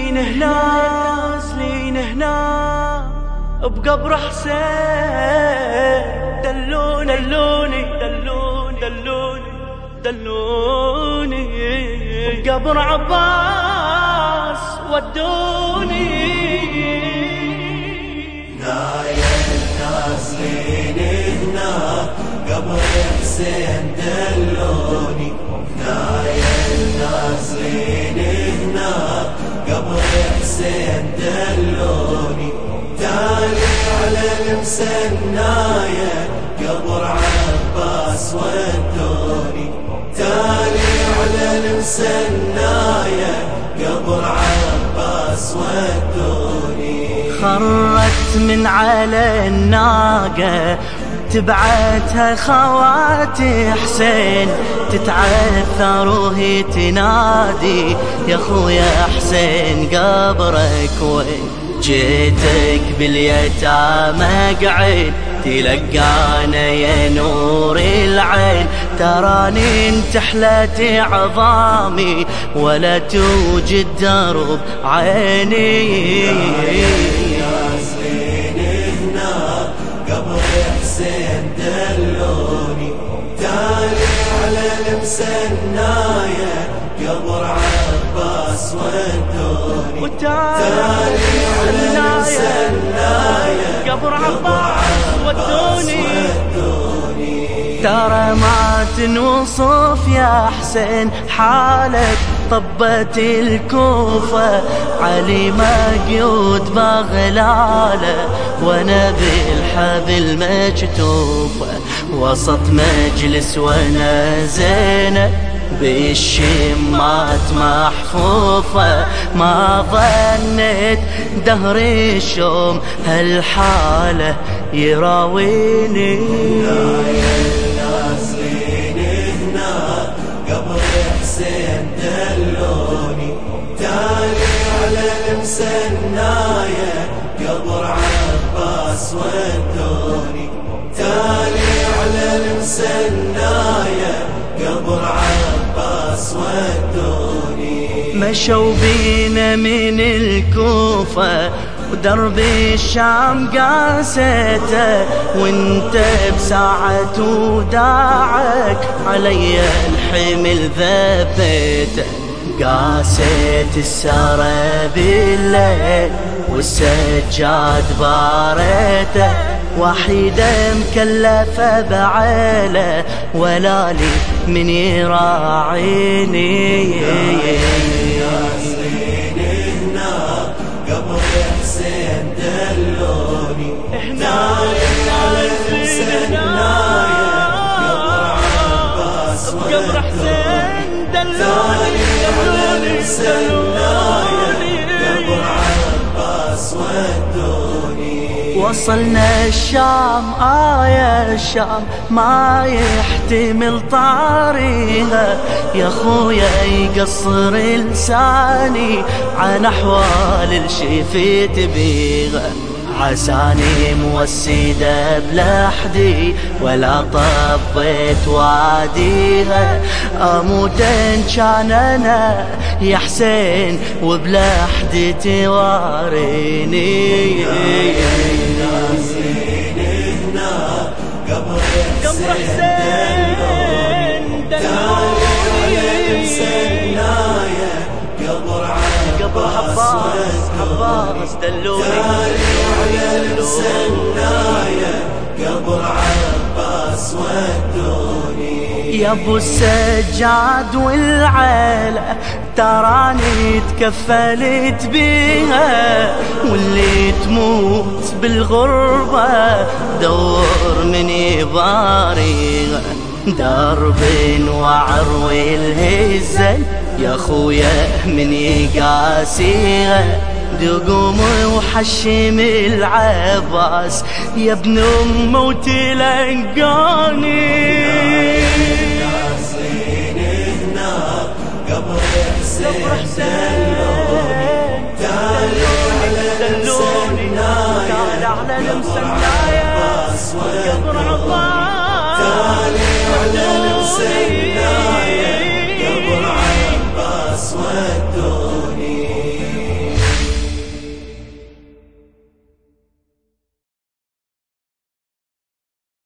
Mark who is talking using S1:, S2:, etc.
S1: نازلين هنا بقبر حسين، دلوني بقبر عباس ودوني.
S2: نازلين هنا قبر حسين دلوني، نازلين هنا قبر حسين دلوني، تالي على المسناية قبر عباس ودوني، تالي على المسناية قبر عباس ودوني.
S1: خرت من على الناقة تبعتها خواتي حسين، تتعثر وهي تنادي يا خويا حسين قبرك وين؟ جيتك باليتامى قعد تلقانا يا نور العين، تراني انتحلت عظامي ولا توجد درب عيني.
S2: حسين دلوني، تالي على المسناية قبر عباس ودوني، تالي على المسناية
S1: قبر عباس ودوني. ترى ما تنوصف يا حسين حالك، طبت الكوفة علي مقيود بغلالة وانا بالحبل مكتوفة، وسط مجلس وانا زينة بالشمات محفوفة، ما ظنيت دهر الشوم هالحالة يراويني.
S2: نازلين هنا قبر حسين دلوني، تالي على المسناية قبر عباس ودوني، تالي على المسناية قبر عباس ودوني.
S1: مشوا بينا من الكوفة ودرب الشام قاسيته، وانت بساعة وداعك علي الحمل ذبيته، قاسيت السارة بالليل والسجاد باريته، وحيدة مكلفة بعيلة ولا لي من يراعيني.
S2: قبر حسين دلوني، تالي على المسناية قبر عباس
S1: حسين
S2: تالي على المسناية قبر عباس ودوني.
S1: وصلنا الشام يا الشام ما يحتمل طاريها، يا خويا يقصر لساني عن احوال الشفيت بيها، عساني موسيدة بلحدي ولا طبيت واديها، اموت ان كان انا يا حسين وبلحدي تواريني.
S2: نازلين هنا قبر حسين دلوني، تالي على المسناية قبر
S1: عباس دلوني،
S2: تالي على المسناية قبر عباس ودوني.
S1: يا ابو السجاد والعيلة تراني تكفلت بيها، واللي تموت بالغربة دور من يباريها، درب وعروي الهزل يا خويا من يقاسيها، دقوم وحشم العباس يا ابن ام وتلقاني.
S2: نازلين هنا قبر حسين دلوني، تالي على المسناية قبر عباس ودوني، تالي على